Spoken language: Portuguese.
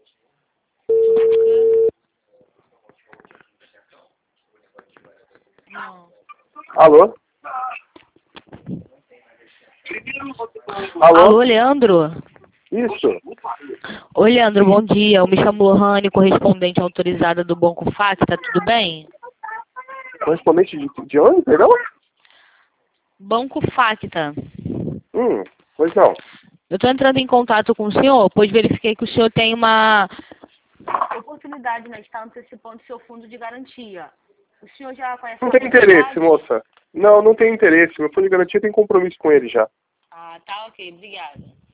Não. Alô? Alô? Alô, Leandro? Isso. Oi, Leandro, bom dia. Eu me chamo Lohane, correspondente autorizada do Banco Facta, tudo bem? Correspondente de onde, perdão? Banco Facta. Pois não. Eu estou entrando em contato com o senhor, pois verifiquei que o senhor tem uma oportunidade, né, de estar antecipando seu fundo de garantia. O senhor já conhece Não a tem interesse, oportunidade? moça. Não tem interesse. Meu fundo de garantia tem compromisso com ele já. Ah, tá, ok, obrigada.